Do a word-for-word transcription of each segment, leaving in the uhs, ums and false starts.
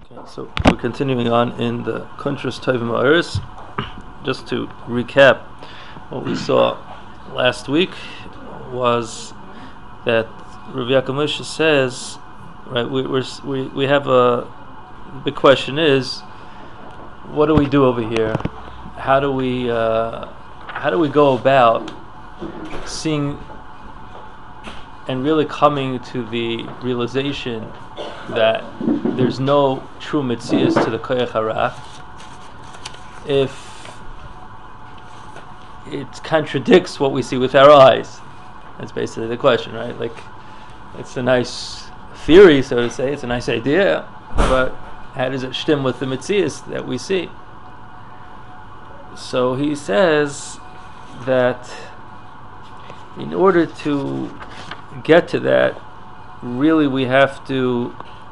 Okay, so we're continuing on in the Kuntras Tovim Ha'aretz. Just to recap, what we saw last week was that Rav Yaakov Moshe says, right? We we're, we we have a big question is, what do we do over here? How do we uh, how do we go about seeing and really coming to the realization that there's no true mitzias to the koyach hara if it contradicts what we see with our eyes? That's basically the question, right? Like, it's a nice theory, so to say, it's a nice idea, but how does it stem with the mitzias that we see? So he says that in order to get to that, really we have to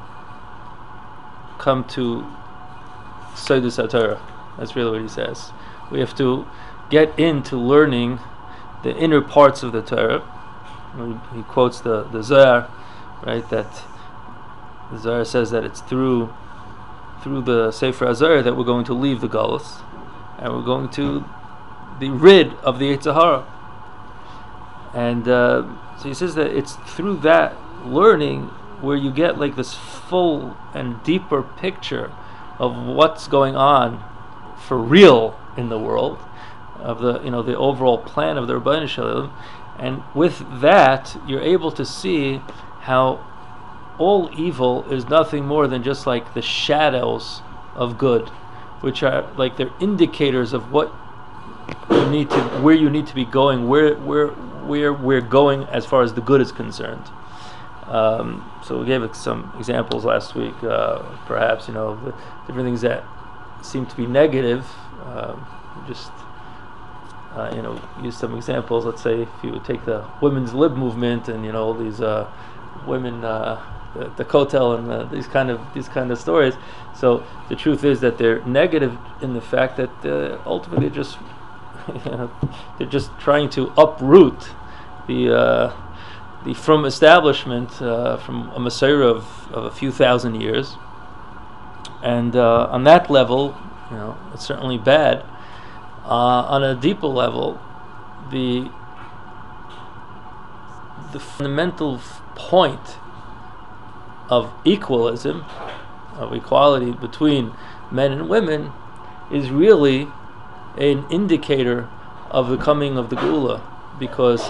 come to Sodus HaTorah. That's really what he says. We have to get into learning the inner parts of the Torah. He quotes the, the Zohar, right? That the Zohar says that it's through through the Sefer HaZohar that we're going to leave the Galus, and we're going to be rid of the Yetzer Hara. And uh, so he says that it's through that learning where you get like this full and deeper picture of what's going on for real in the world, of the you know the overall plan of the Rebbeinu Shalom, and with that you're able to see how all evil is nothing more than just like the shadows of good, which are like they're indicators of what you need to, where you need to be going, where where where we're going as far as the good is concerned. Um, so we gave some examples last week, uh, perhaps, you know, the different things that seem to be negative. Um, just, uh, you know, use some examples. Let's say if you would take the women's lib movement and, you know, all these uh, women, uh, the, the Kotel and uh, these kind of these kind of stories. So the truth is that they're negative in the fact that uh, ultimately they're just, you know, they're just trying to uproot the uh, the from establishment uh, from a Messiah of, of a few thousand years, and uh, on that level, you know, it's certainly bad. Uh, on a deeper level, the the fundamental f- point of equalism, of equality between men and women, is really an indicator of the coming of the Geula, because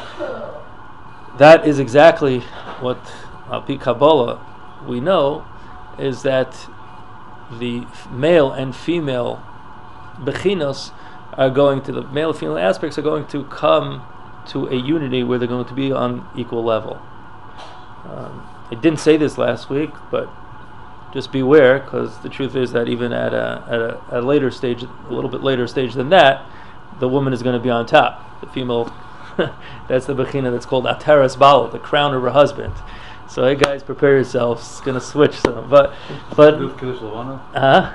that is exactly what Al Pi Kabbalah we know, is that the male and female bechinos are going to, the male and female aspects are going to come to a unity where they're going to be on equal level. Um, I didn't say this last week, but just beware, because the truth is that even at a, at a at a later stage, a little bit later stage than that, the woman is going to be on top. The female, that's the bechina that's called Ataras Bala, the crown of her husband. So hey guys, prepare yourselves. It's going to switch some, but but uh,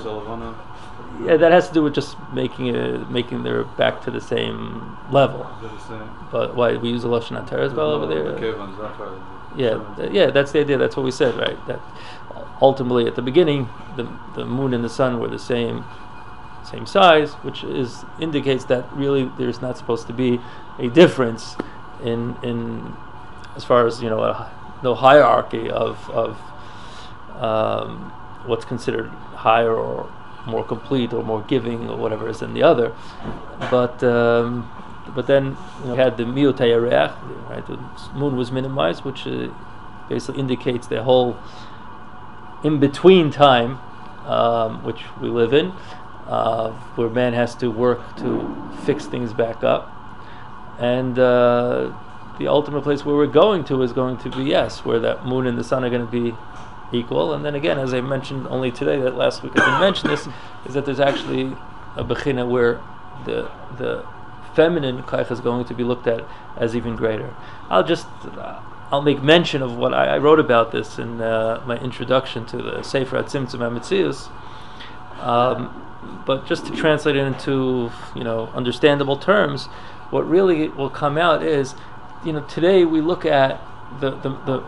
yeah, that has to do with just making it making their back to the same level. But why we use the lashon Ataras Bala over there? Yeah, th- yeah, that's the idea. That's what we said, right? That ultimately, at the beginning, the the moon and the sun were the same same size, which is indicates that really there's not supposed to be a difference in in as far as, you know, a, no hierarchy of of um, what's considered higher or more complete or more giving or whatever is than the other. But um, but then, you know, we had the Miut HaYareach, right? The moon was minimized, which uh, basically indicates the whole in-between time, um, which we live in, uh, where man has to work to fix things back up. And uh, the ultimate place where we're going to is going to be, yes, where that moon and the sun are going to be equal. And then again, as I mentioned only today, that last week I didn't mention this, is that there's actually a bechina where the the feminine kaich is going to be looked at as even greater. I'll just uh, I'll make mention of what I, I wrote about this in uh, my introduction to the Sefer HaTzimtzum HaMetzius, um, but just to translate it into, you know, understandable terms, what really will come out is, you know, today we look at the, the, the or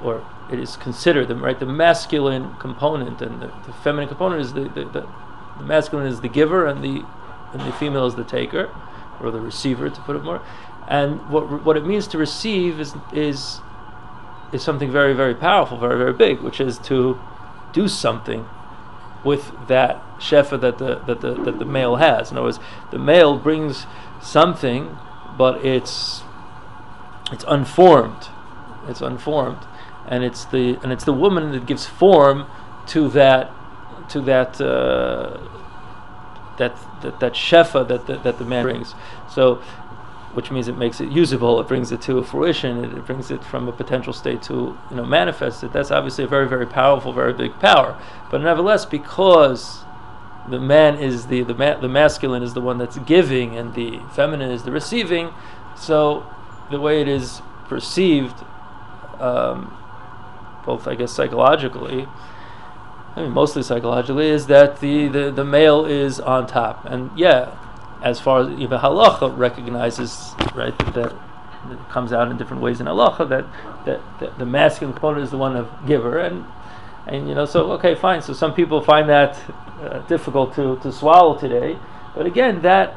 it is considered, the, right, the masculine component and the, the feminine component is the, the, the, the masculine is the giver and the and the female is the taker, or the receiver, to put it more. And what what it means to receive is is is something very, very powerful, very, very big, which is to do something with that shefa that the that the that the male has. In other words, the male brings something, but it's it's unformed. It's unformed, and it's the and it's the woman that gives form to that to that uh, that, that that shefa that the, that the man brings. So, which means it makes it usable. It brings it to fruition. It, it brings it from a potential state to you know manifest it. That's obviously a very, very powerful, very big power. But nevertheless, because the man is the the ma- the masculine is the one that's giving, and the feminine is the receiving. So the way it is perceived, um, both I guess psychologically, I mean mostly psychologically, is that the, the, the male is on top. And yeah, as far as even halacha recognizes, right, that, that it comes out in different ways in halacha that, that, that the masculine component is the one of giver, and and you know so okay fine. So some people find that uh, difficult to, to swallow today, but again that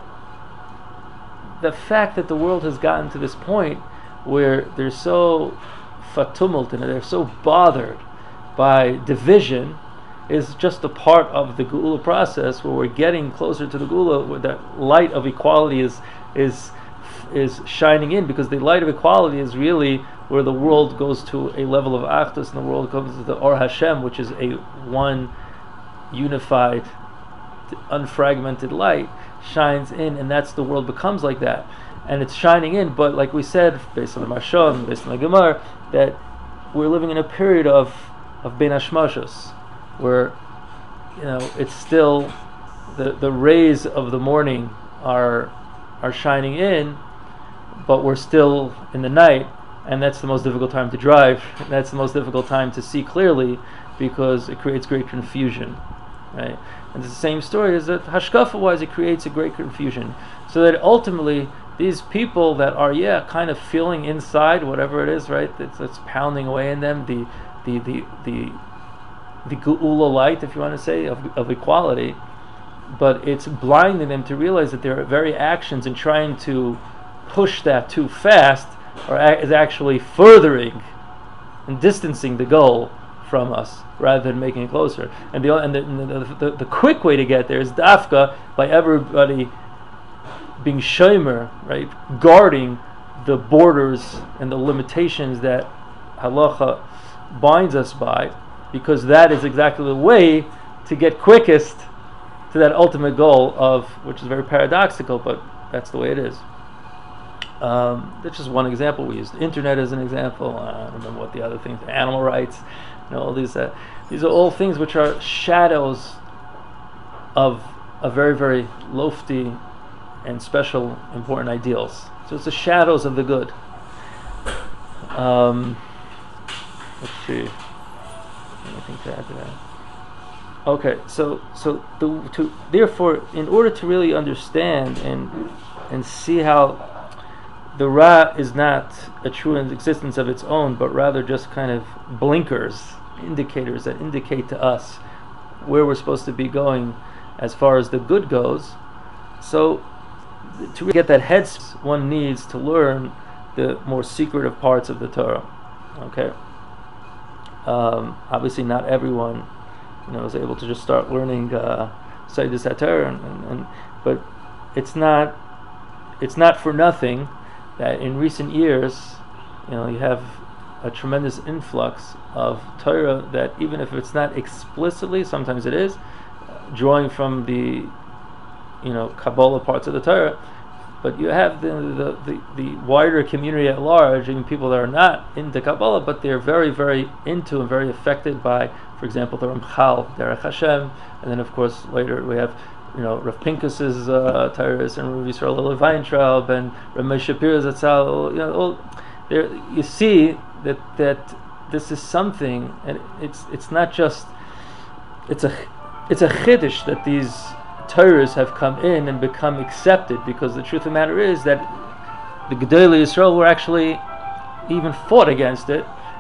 the fact that the world has gotten to this point where they're so fatumult and they're so bothered by division is just a part of the Geula process, where we're getting closer to the Geula, where that light of equality is is is shining in, because the light of equality is really where the world goes to a level of achdus, and the world comes to the Or Hashem, which is a one unified, unfragmented light shines in, and that's the world becomes like that, and it's shining in. But like we said, based on the Mashon, based on the Gemara, that we're living in a period of of Ben Hashmashos, where you know it's still the the rays of the morning are are shining in, but we're still in the night, and that's the most difficult time to drive. That's the most difficult time to see clearly, because it creates great confusion, right? And it's the same story is that hashkafa-wise it creates a great confusion, so that ultimately these people that are yeah kind of feeling inside whatever it is, right, that's, that's pounding away in them, the the the the the Geula light, if you want to say, of, of equality, but it's blinding them to realize that their very actions in trying to push that too fast are a- is actually furthering and distancing the goal from us rather than making it closer. And the and the, the, the, the quick way to get there is dafka, by everybody being shomer, right, guarding the borders and the limitations that halacha binds us by, because that is exactly the way to get quickest to that ultimate goal of, which is very paradoxical, but that's the way it is. Um, that's just one example. We used the internet as an example. Uh, I don't remember what the other things, animal rights, you know, all these. Uh, these are all things which are shadows of a very, very lofty and special, important ideals. So it's the shadows of the good. Um, let's see. Anything to add to that? Okay, so so the, to therefore, in order to really understand and and see how the Ra is not a true existence of its own, but rather just kind of blinkers, indicators that indicate to us where we're supposed to be going as far as the good goes. So to get that head, one needs to learn the more secretive parts of the Torah. Okay. Um, obviously, not everyone, you know, is able to just start learning uh, Seidas HaTorah, and, and, and but it's not it's not for nothing that in recent years, you know, you have a tremendous influx of Torah that, even if it's not explicitly, sometimes it is, drawing from the, you know, Kabbalah parts of the Torah, but you have the the, the, the wider community at large, even people that are not into Kabbalah, but they're very, very into and very affected by, for example, the Ramchal, Derech Hashem, and then of course later we have, you know, Rav Pincus's uh, Torahs, and Rav Yisrael Levi Weintraub, and Rav Moshe Shapiro Zatzal. You know, all there you see that that this is something, and it's it's not just it's a it's a chiddush that these Torahs have come in and become accepted, because the truth of the matter is that the Gedolei Yisrael were actually even fought against it,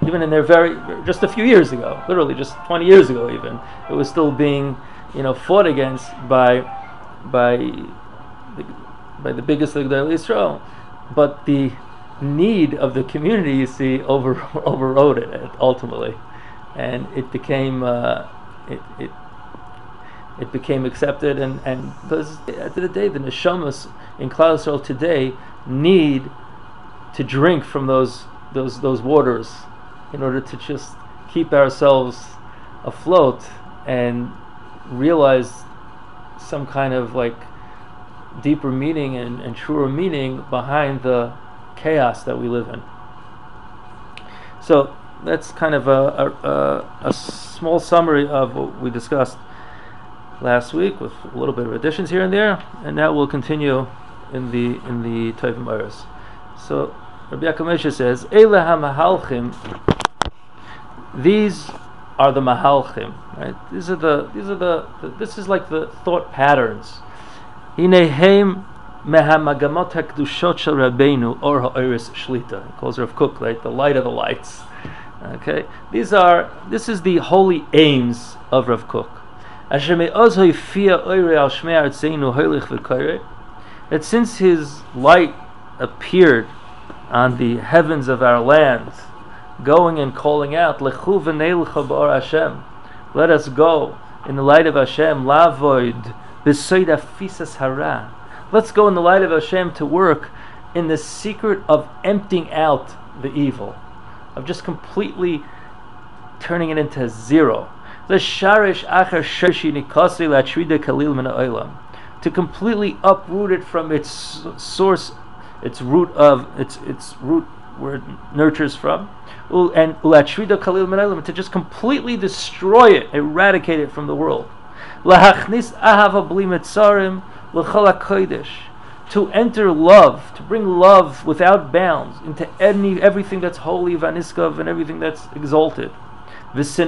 even in their very, just a few years ago, literally just twenty years ago even, it was still being, you know, fought against by, by, the, by the biggest of the Israel. But the need of the community, you see, over overrode it ultimately, and it became, uh, it, it, it became accepted, and and because at the end of the day, the neshamas in Klal Yisrael today need to drink from those those those waters in order to just keep ourselves afloat and realize some kind of like deeper meaning and, and truer meaning behind the chaos that we live in. So that's kind of a, a, a small summary of what we discussed last week, with a little bit of additions here and there, and now we'll continue in the in the Tovim Oros. So Rabbi Yaakov Moshe says, Eile ha-mahalchim, these are the mahalchim, right? These are the these are the, the this is like the thought patterns. Hinehem mehamagamot hakdushot shel Rabbeinu or ha'oris shlita. He calls Rav Kook, right? The light of the lights. Okay, these are this is the holy aims of Rav Kook. That since his light appeared on the heavens of our land, going and calling out, Lechu v'neilcha b'or Hashem, let us go in the light of Hashem, lavoid b'soid afisas hara, let's go in the light of Hashem to work in the secret of emptying out the evil, of just completely turning it into zero. To completely uproot it from its source, its root of its its root where it nurtures from, and to just completely destroy it, eradicate it from the world. To enter love, to bring love without bounds into any everything that's holy, vaniskav, and everything that's exalted. And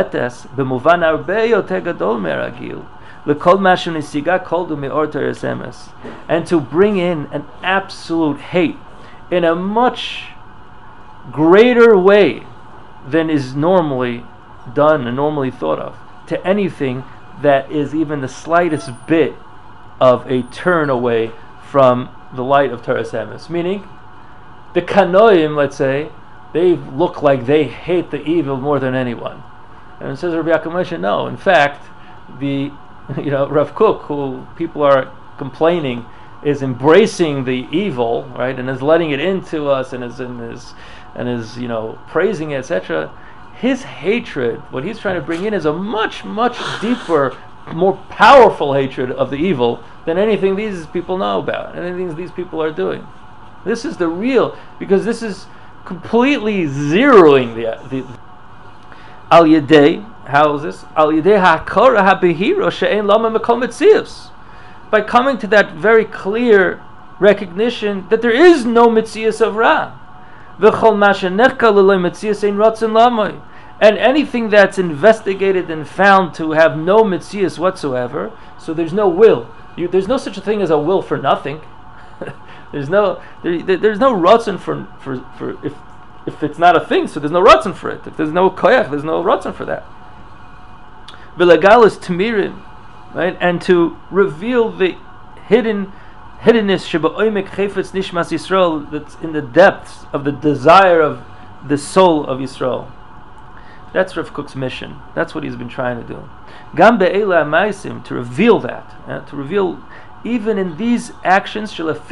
to bring in an absolute hate in a much greater way than is normally done and normally thought of to anything that is even the slightest bit of a turn away from the light of Torah Emes. Meaning, the Kanoim, let's say, they look like they hate the evil more than anyone. And it says Rabbi Yaakov Moshe, no, in fact, the you know Rav Kook, who people are complaining is embracing the evil, right, and is letting it into us, and is and is and is you know praising it, et cetera. His hatred, what he's trying to bring in, is a much much deeper, more powerful hatred of the evil than anything these people know about, and anything these people are doing. This is the real, because this is completely zeroing the the al yedei. How is this? Al yedei hakora habehiro she'en lama mekol metzius. By coming to that very clear recognition that there is no metzius of ra. V'chol ma shenechka l'lo metzius ein ratzon lamoy. And anything that's investigated and found to have no metzius whatsoever, so there's no will. You, there's no such a thing as a will for nothing. There's no there, there's no ratzon for for for if if it's not a thing, so there's no ratzon for it. If there's no koyach, there's no ratzon for that. V'legal is tamirin, right? And to reveal the hidden hiddenness sheba'omek chayfetz nishmas Yisrael, that's in the depths of the desire of the soul of Yisrael. That's Rav Kook's mission. That's what he's been trying to do. Gam be'ela ma'asim, to reveal that, uh, to reveal even in these actions, that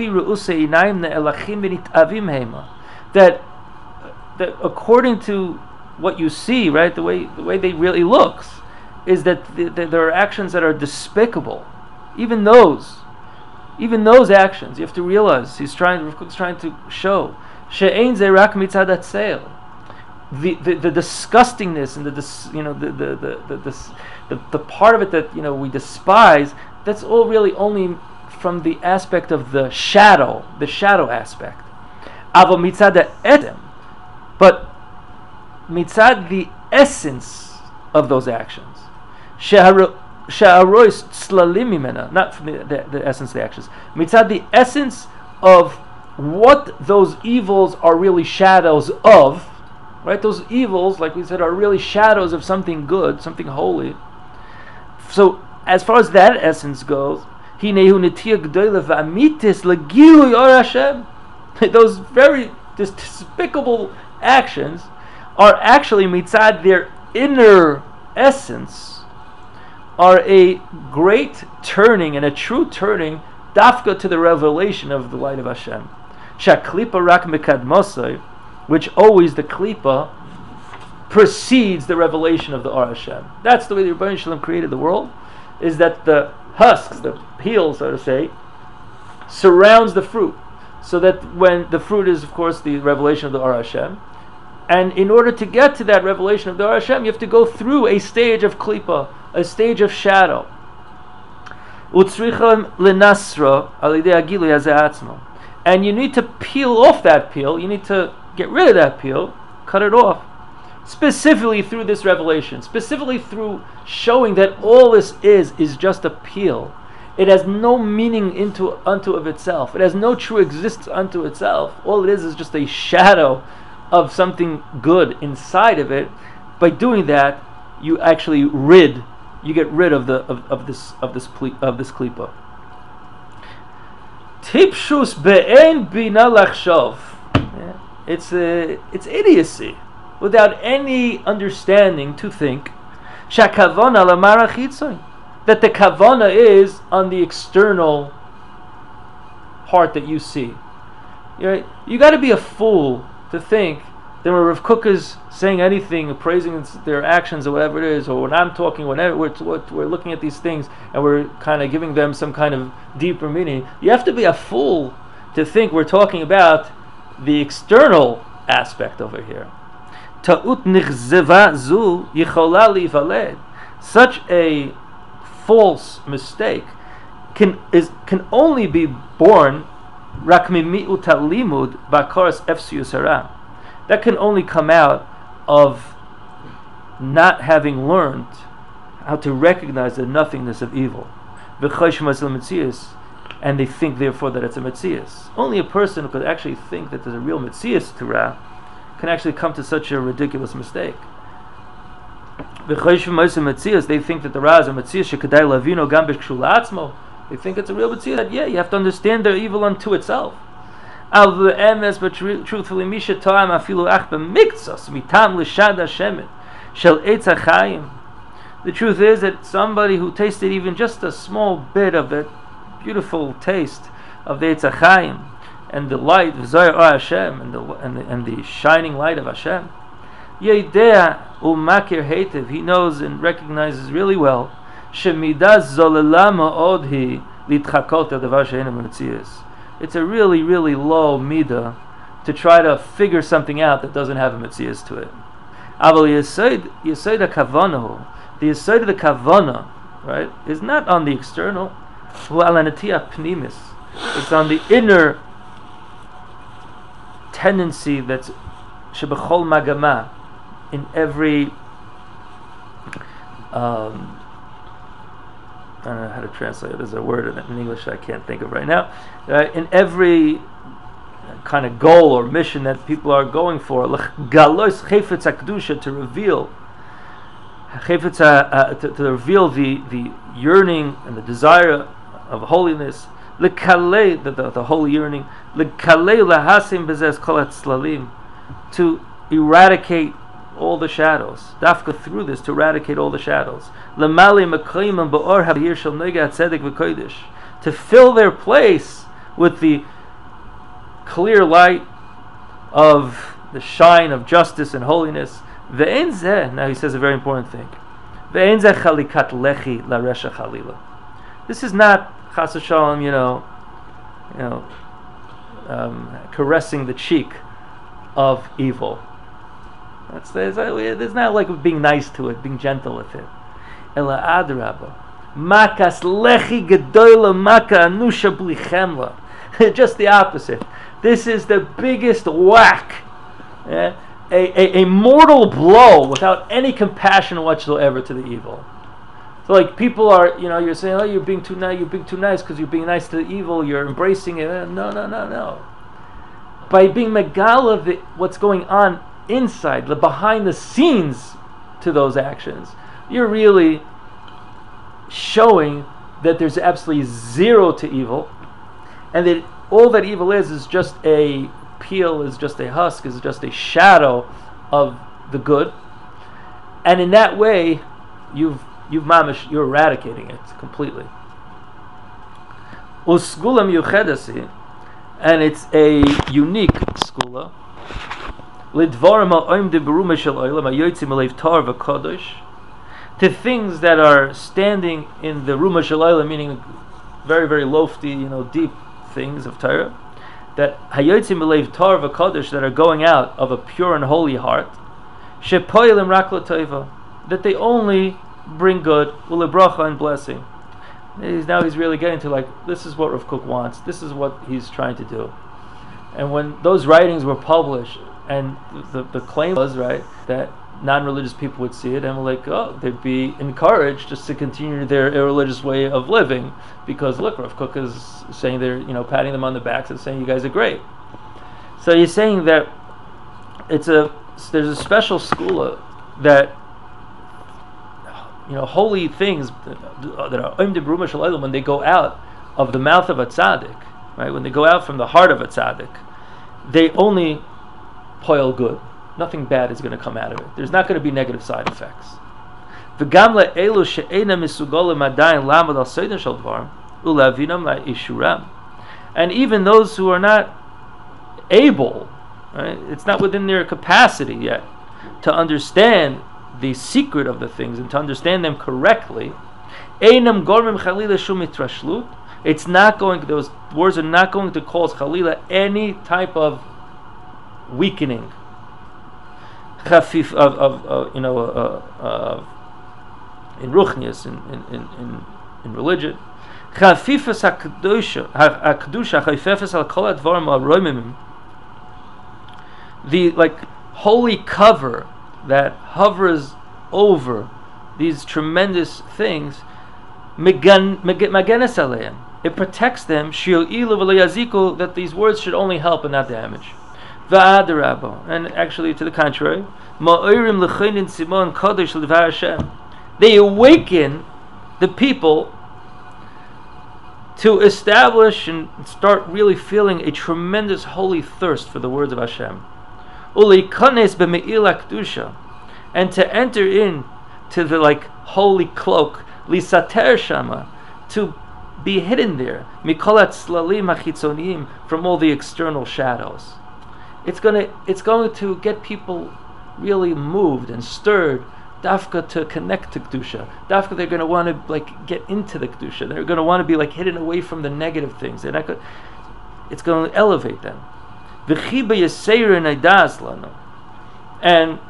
that according to what you see, right, the way the way they really looks, is that th- th- there are actions that are despicable. Even those, even those actions, you have to realize he's trying. Rav Kook's trying to show she'ein zerak mitzad hatzeil. The, the the disgustingness and the dis, you know the the the the, the the the part of it that you know we despise. That's all really only from the aspect of the shadow, the shadow aspect. Avo mitzad etem, but mitzad the essence of those actions. She'arois tzlalim mimena, not from the, the, the essence of the actions. Mitzad the essence of what those evils are really shadows of. right? Those evils, like we said, are really shadows of something good, something holy. So, as far as that essence goes, those very despicable actions are actually mitzad their inner essence, are a great turning and a true turning dafka to the revelation of the light of Hashem. Shaklipa rak mekadmosai, which always the klipa precedes the revelation of the Or Hashem. That's the way the Rebbeinu Shalom created the world, is that the husks, the peel, so to say, surrounds the fruit. So that when the fruit is, of course, the revelation of the Or Hashem, and in order to get to that revelation of the Or Hashem, you have to go through a stage of klipa, a stage of shadow. And you need to peel off that peel, you need to get rid of that peel, cut it off, specifically through this revelation, specifically through showing that all this is, is just a peel. It has no meaning into unto of itself. It has no true existence unto itself. All it is is just a shadow of something good inside of it. By doing that, you actually rid, you get rid of the of, of this of this ple- of this klipa. Tipshus be'en bina lachshov. It's a, it's idiocy, without any understanding, to think shakavona lamara chitzon, that the kavana is on the external part that you see. Right? You got to be a fool to think that when Rav Kook is saying anything, praising their actions or whatever it is, or when I'm talking, whenever we're, we're looking at these things and we're kind of giving them some kind of deeper meaning, you have to be a fool to think we're talking about the external aspect over here. Ta'ut nichzeva zu yichola livaled. Such a false mistake can is can only be born rak mimi'ut halimud b'akaras efsius hara. That can only come out of not having learned how to recognize the nothingness of evil. And they think therefore that it's a metzias. Only a person who could actually think that there's a real metzias to Ra can actually come to such a ridiculous mistake. They think that the Ra is a metzias. They think it's a real metzias. That yeah, you have to understand their evil unto itself. But truthfully, Misha Toam afilu ach b'miktzos mitam l'shad Hashem shel eitz hachayim. The truth is that somebody who tasted even just a small bit of that beautiful taste of the eitz hachayim and the light of Zohar Hashem and the and the, and the shining light of Hashem, Yedea u'makir heitev, he knows and recognizes really well shemidas zolala ma'od litchakot adavar she'einu b'metzias. It's a really, really low midah to try to figure something out that doesn't have a metzias to it. Aval yesod yesod hakavana, the yesod of the kavana, right, is not on the external. Hu alanatia pnimis. It's on the inner tendency that's shebechol magama, in every. Um, I don't know how to translate it. There's a word in English I can't think of right now. Uh, in every kind of goal or mission that people are going for, galos chefetz hakdusha, to reveal, chefetz uh, to, to reveal the, the yearning and the desire of holiness, lekalei, the, the, the holy yearning, lekalei lahasim bezes kol hatzlalim, to eradicate all the shadows. Dafka through this to eradicate all the shadows. Lamali makayim ba'or habir shel nega tzedek v'kodesh, to fill their place with the clear light of the shine of justice and holiness. Ve'en zeh, now he says a very important thing. Ve'en zeh chalikat lechi la resha chalila. This is not chas v'shalom, you know, you know, um, caressing the cheek of evil. That's, that's, it's not like being nice to it, being gentle with it. Ela adraba, makas lechi gedola maka anusha bli chemla. Just the opposite. This is the biggest whack, yeah? a, a a mortal blow without any compassion whatsoever to the evil. So, like, people are, you know, you're saying, oh, you're being too nice, you're being too nice because you're being nice to the evil, you're embracing it. No, no, no, no. By being megala, what's going on inside, the behind the scenes to those actions, you're really showing that there's absolutely zero to evil, and that all that evil is is just a peel, is just a husk, is just a shadow of the good. And in that way, you've you've mamish, you're eradicating it completely. Usgula miyuchedasi, and it's a unique skula. Lidvarim ha'oimdim berume shel olam hayotzim aleiv tar v'kodesh, to things that are standing in the Ruma Shalayla, meaning very, very lofty, you know, deep things of Torah, that Hayotzim B'Leiv Tar v'Kodesh, that are going out of a pure and holy heart, Shepoilim Rak L'Toiva, that they only bring good, U'Lebracha, and blessing. He's, now he's really getting to like, this is what Rav Kook wants, this is what he's trying to do. And when those writings were published, and the, the claim was, right, that non-religious people would see it and were like, oh, they'd be encouraged just to continue their irreligious way of living, because look, Rav Kook is saying, they're, you know, patting them on the backs and saying you guys are great. So he's saying that it's a there's a special skula that, you know, holy things that are oim de bruma shel olam, when they go out of the mouth of a tzaddik, right, when they go out from the heart of a tzaddik, they only poil good. Nothing bad is going to come out of it. There's not going to be negative side effects. And even those who are not able, right, it's not within their capacity yet to understand the secret of the things and to understand them correctly, it's not going, those words are not going to cause chalila any type of weakening Chafif of, of uh, you know uh, uh, in ruchnius, in in in in religion. Chafifas hakdusha hakdusha chafifas al kol advarim aroimim. The like holy cover that hovers over these tremendous things, magenes aleim. It protects them. Shio'ilu v'leyaziku, that these words should only help and not damage. And actually, to the contrary, they awaken the people to establish and start really feeling a tremendous holy thirst for the words of Hashem, and to enter in to the like holy cloak, lisater shama, to be hidden there, mikolat slalim hachitzoniyim, from all the external shadows. It's gonna, it's going to get people really moved and stirred, dafka, to connect to kedusha. Dafka, they're going to want to like get into the kedusha. They're going to want to be like hidden away from the negative things. They're not going, it's going to elevate them. V'chiba yaseir naidas lanu, and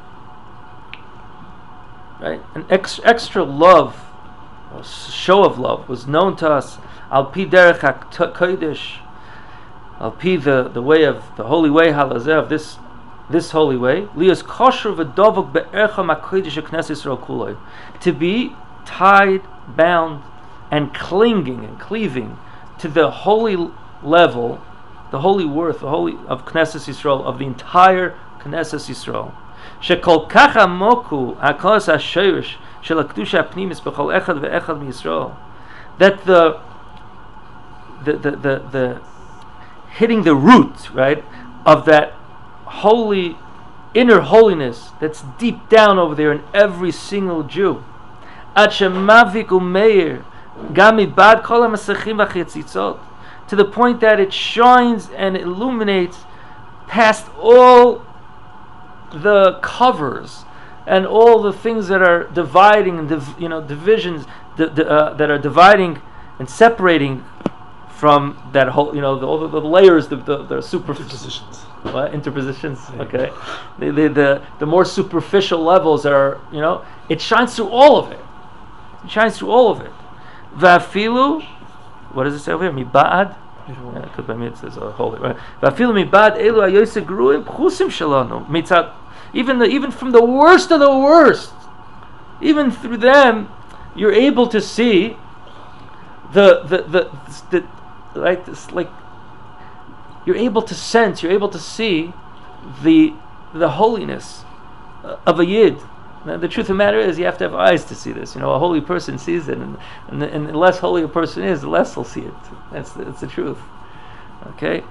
right, an ex, extra love, a show of love, was known to us. Al pi derech hakodesh. I'll be the, the way of the holy way, halazeh, of this this holy way. Lios kosher v'dovok be'ercha makodesh Knesset Yisrael kuloi, to be tied, bound, and clinging and cleaving to the holy level, the holy worth, the holy of Knesset Yisrael, of the entire Knesset Yisrael. Shekol kach amoku hakos hashorish shel hakdusha hapnimis b'chol echad ve'echad miYisrael, that the the the the, the hitting the root, right, of that holy inner holiness that's deep down over there in every single Jew. To the point that it shines and illuminates past all the covers and all the things that are dividing, and div- you know, divisions di- di- uh, that are dividing and separating from that whole, you know, the, all the, the layers, the the, the super interpositions. What interpositions? Yeah. Okay, the, the the the more superficial levels are, you know, it shines through all of it. It shines through all of it. Vafilu, what does it say over here? Mibad. Because by me it says uh, holy, right? Vafilu mibad elu ayoseh gruim chusim shalanu mitzat. Even the even from the worst of the worst, even through them, you're able to see the the the. the right, this, like, you're able to sense, you're able to see the the holiness of a yid. Now, the truth of the matter is, you have to have eyes to see this. You know, a holy person sees it, and, and, the, and the less holy a person is, the less he'll see it. That's the, that's the truth. Okay.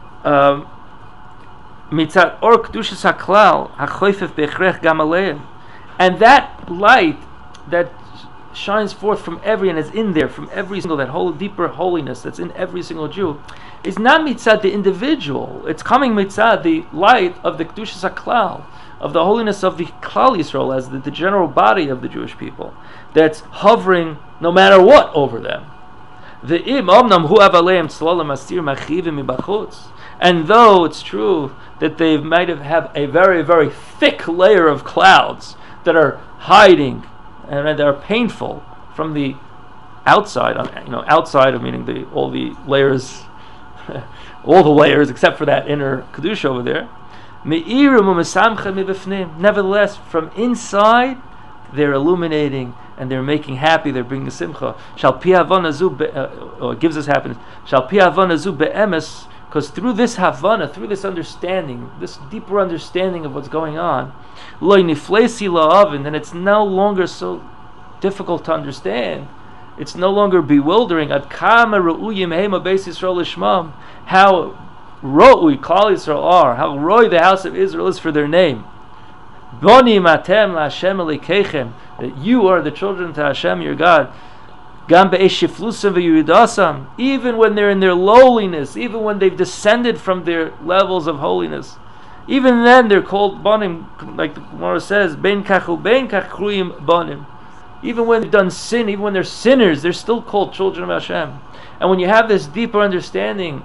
Mitzat or kedushas haklal hachoifef bechrech gam aleim, and that light that shines forth from every and is in there from every single, that whole deeper holiness that's in every single Jew, is not mitzad the individual. It's coming mitzad the light of the kedushas haklal, of the holiness of the Klal Yisrael, as the, the general body of the Jewish people, that's hovering no matter what over them. The im omnam hu avaleim tzlalam astir machivim mibachutz, and though it's true that they might have, have a very very thick layer of clouds that are hiding and that are painful from the outside, you know, outside of meaning the all the layers, all the layers except for that inner kedusha over there. Nevertheless, from inside, they're illuminating and they're making happy. They're bringing simcha. Shall pi havana zu, or gives us happiness. Shall pi havana zu be'emes, because through this havana, through this understanding, this deeper understanding of what's going on, loy niflesi la'avin, then it's no longer so difficult to understand. It's no longer bewildering. Ad kama ru'uyim hema beis Yisrael lishmam, how Ro'ui Klal Yisrael are, how roy the house of Israel is for their name. Boni matem laHashem elikechem, that you are the children to Hashem your God. Gam be'esh shiflusam v'yuridasam, even when they're in their lowliness, even when they've descended from their levels of holiness, even then they're called bonim, like the Gemara says, ben kachu ben kachruim bonim. Even when they've done sin, even when they're sinners, they're still called children of Hashem. And when you have this deeper understanding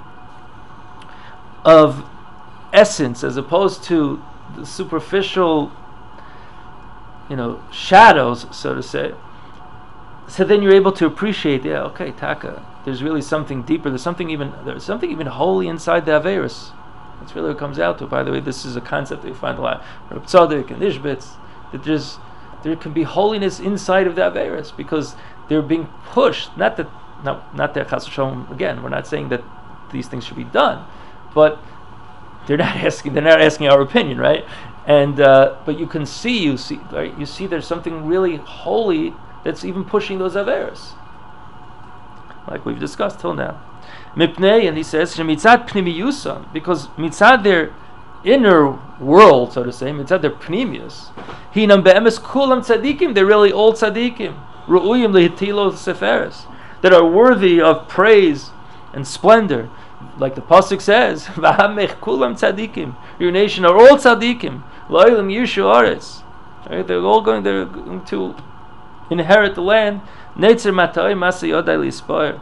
of essence as opposed to the superficial, you know, shadows, so to say, so then you're able to appreciate, yeah, okay, taka, there's really something deeper. There's something even there's something even holy inside the Averis. That's really what it comes out to. By the way, this is a concept that you find a lot in Reb Tzadok and Ishbitz, that there's there can be holiness inside of the Averis because they're being pushed. Not that, not not that Chas v'Shalom, again, we're not saying that these things should be done, but they're not asking. They're not asking our opinion, right? And uh, but you can see, you see, right? You see, there's something really holy that's even pushing those averos, like we've discussed till now. Mipnei, and he says, shemitzad pnimiyusam, because mitzad their inner world, so to say, mitzad their pnimius, hinam be'emes kulam tzadikim, they're really all tzadikim, ru'uyim lehitilo seferes, that are worthy of praise and splendor. Like the pasuk says, "V'hamech kulam tzadikim." Your nation are all tzadikim. Lo'ilam yishu aretz. Right? They're all going. They're going to inherit the land. Netzer matay masa yodai lispar.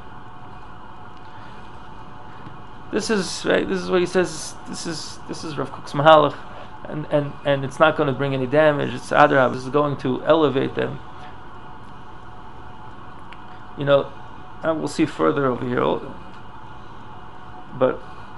This is right. This is what he says. This is this is Rav Kook's mahalach, and and and it's not going to bring any damage. It's adrab. This is going to elevate them. You know, and we'll see further over here. But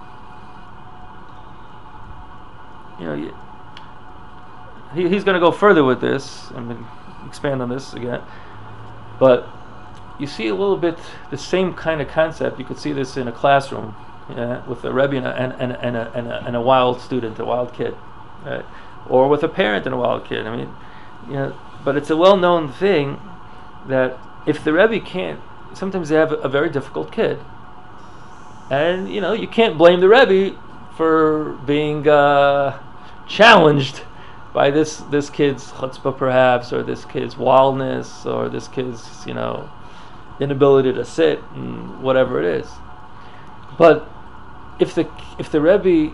you know, he, he's going to go further with this. I'm going to expand on this again. But you see a little bit the same kind of concept. You could see this in a classroom, yeah, with a rebbe and a, and, and, and, a, and, a, and a wild student, a wild kid, right? Or with a parent and a wild kid. I mean, you know, but it's a well-known thing that if the rebbe can't, sometimes they have a, a very difficult kid. And, you know, you can't blame the Rebbe for being uh, challenged by this, this kid's chutzpah, perhaps, or this kid's wildness, or this kid's, you know, inability to sit, and whatever it is. But if the if the Rebbe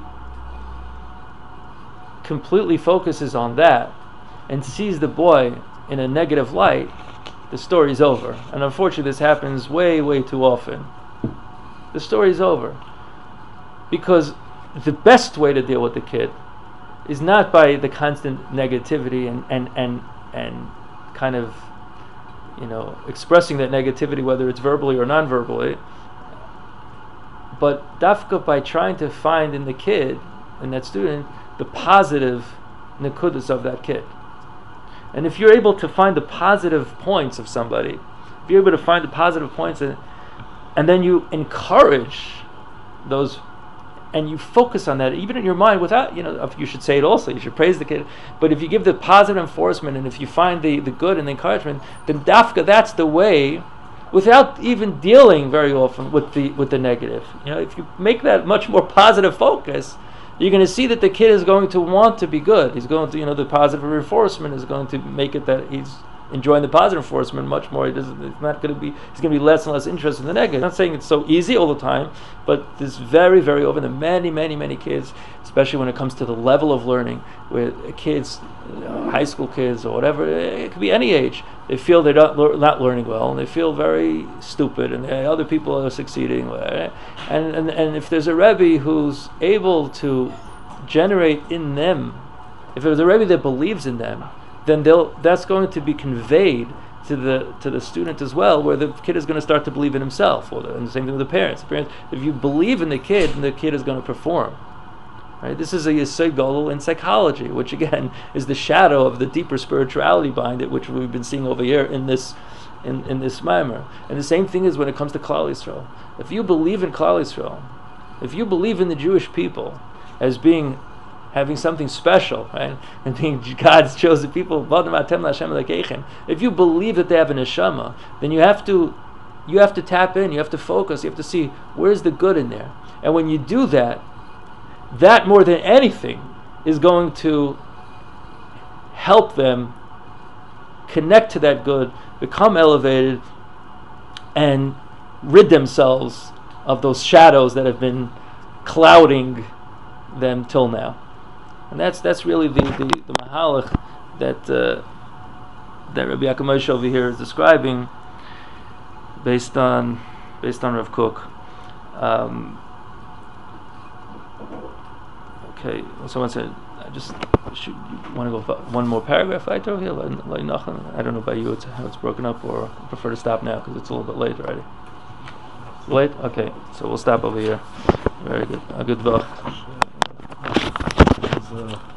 completely focuses on that and sees the boy in a negative light, the story's over. And unfortunately, this happens way, way too often. The story's over. Because the best way to deal with the kid is not by the constant negativity and, and, and, and kind of, you know, expressing that negativity, whether it's verbally or non-verbally, but dafka by trying to find in the kid, in that student, the positive nekudas of that kid. And if you're able to find the positive points of somebody, if you're able to find the positive points, and, and then you encourage those and you focus on that, even in your mind, without, you know, you should say it also, you should praise the kid, but if you give the positive enforcement, and if you find the, the good and the encouragement, then dafka, that's the way, without even dealing very often with the with the negative. You know, if you make that much more positive focus, you're going to see that the kid is going to want to be good. He's going to, you know, the positive reinforcement is going to make it that he's enjoying the positive reinforcement much more. He doesn't. It's not going to be. He's going to be less and less interested in the negative. I'm not saying it's so easy all the time, but there's very, very often that many, many, many kids, especially when it comes to the level of learning, where kids, you know, high school kids or whatever, it could be any age, they feel they're not, lear- not learning well, and they feel very stupid, and they, other people are succeeding. Right? And, and and if there's a Rebbe who's able to generate in them, if there's a Rebbe that believes in them, then they'll that's going to be conveyed to the to the student as well, where the kid is going to start to believe in himself. Or the, and the same thing with the parents. The parents, if you believe in the kid, then the kid is going to perform. Right? This is a yesod gadol in psychology, which again is the shadow of the deeper spirituality behind it, which we've been seeing over here in this in, in this Maimer. And the same thing is when it comes to Klal Yisrael. If you believe in Klal Yisrael, if you believe in the Jewish people as being having something special, right, and being God's chosen people, if you believe that they have a neshama, then you have to you have to tap in, you have to focus, you have to see where's the good in there. And when you do that, that more than anything is going to help them connect to that good, become elevated, and rid themselves of those shadows that have been clouding them till now. And that's that's really the the, the mahalach that uh, that Rabbi Yaakov Moshe over here is describing, based on based on Rav Kook. Um, okay, someone said, I just should, you want to go one more paragraph right over here? I don't know about you, it's how it's broken up, or I prefer to stop now because it's a little bit late already. Late? Okay, so we'll stop over here. Very good. A good book. Uh,